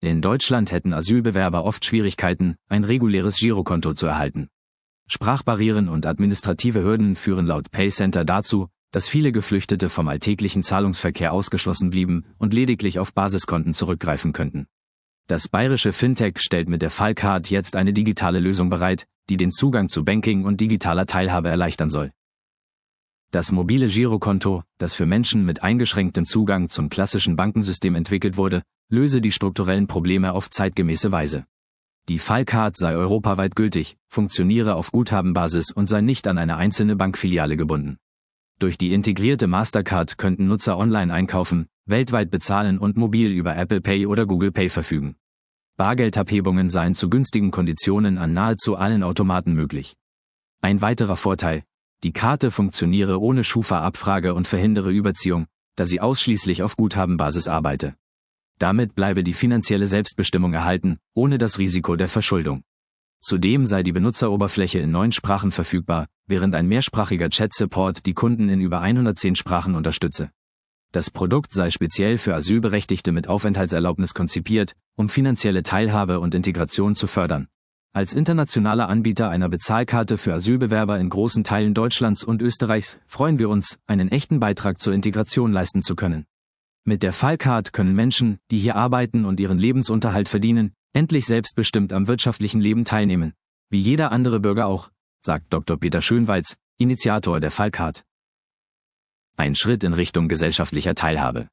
In Deutschland hätten Asylbewerber oft Schwierigkeiten, ein reguläres Girokonto zu erhalten. Sprachbarrieren und administrative Hürden führen laut PayCenter dazu, dass viele Geflüchtete vom alltäglichen Zahlungsverkehr ausgeschlossen blieben und lediglich auf Basiskonten zurückgreifen könnten. Das bayerische Fintech stellt mit der Fallcard jetzt eine digitale Lösung bereit, die den Zugang zu Banking und digitaler Teilhabe erleichtern soll. Das mobile Girokonto, das für Menschen mit eingeschränktem Zugang zum klassischen Bankensystem entwickelt wurde, löse die strukturellen Probleme auf zeitgemäße Weise. Die Fallcard sei europaweit gültig, funktioniere auf Guthabenbasis und sei nicht an eine einzelne Bankfiliale gebunden. Durch die integrierte Mastercard könnten Nutzer online einkaufen, weltweit bezahlen und mobil über Apple Pay oder Google Pay verfügen. Bargeldabhebungen seien zu günstigen Konditionen an nahezu allen Automaten möglich. Ein weiterer Vorteil: Die Karte funktioniere ohne Schufa-Abfrage und verhindere Überziehung, da sie ausschließlich auf Guthabenbasis arbeite. Damit bleibe die finanzielle Selbstbestimmung erhalten, ohne das Risiko der Verschuldung. Zudem sei die Benutzeroberfläche in 9 Sprachen verfügbar, während ein mehrsprachiger Chat-Support die Kunden in über 110 Sprachen unterstütze. Das Produkt sei speziell für Asylberechtigte mit Aufenthaltserlaubnis konzipiert, um finanzielle Teilhabe und Integration zu fördern. Als internationaler Anbieter einer Bezahlkarte für Asylbewerber in großen Teilen Deutschlands und Österreichs freuen wir uns, einen echten Beitrag zur Integration leisten zu können. Mit der Fallcard können Menschen, die hier arbeiten und ihren Lebensunterhalt verdienen, endlich selbstbestimmt am wirtschaftlichen Leben teilnehmen. Wie jeder andere Bürger auch, sagt Dr. Peter Schönweiz, Initiator der Fallcard. Ein Schritt in Richtung gesellschaftlicher Teilhabe.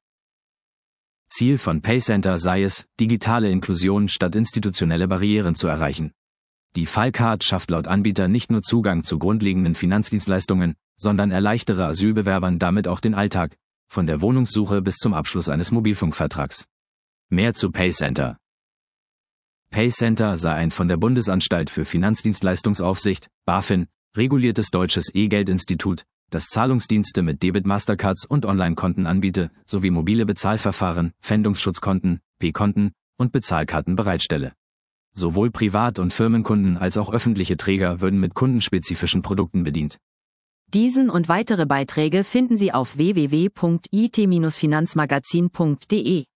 Ziel von PayCenter sei es, digitale Inklusion statt institutionelle Barrieren zu erreichen. Die Fallcard schafft laut Anbieter nicht nur Zugang zu grundlegenden Finanzdienstleistungen, sondern erleichtere Asylbewerbern damit auch den Alltag, von der Wohnungssuche bis zum Abschluss eines Mobilfunkvertrags. Mehr zu PayCenter. PayCenter sei ein von der Bundesanstalt für Finanzdienstleistungsaufsicht, BaFin, reguliertes deutsches E-Geld-Institut, das Zahlungsdienste mit Debit-Mastercards und Online-Konten anbiete, sowie mobile Bezahlverfahren, Pfändungsschutzkonten, P-Konten und Bezahlkarten bereitstelle. Sowohl Privat- und Firmenkunden als auch öffentliche Träger würden mit kundenspezifischen Produkten bedient. Diesen und weitere Beiträge finden Sie auf www.it-finanzmagazin.de.